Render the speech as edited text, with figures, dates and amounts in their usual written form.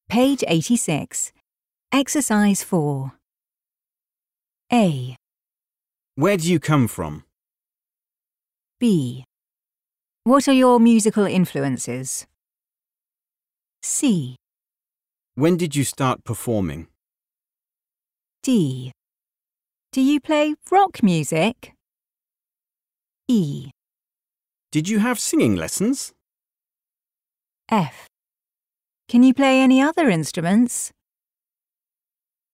Page 86. Exercise 4. A. Where do you come from? B. What are your musical influences? C. When did you start performing? D. Do you play rock music? E. Did you have singing lessons? F. Can you play any other instruments?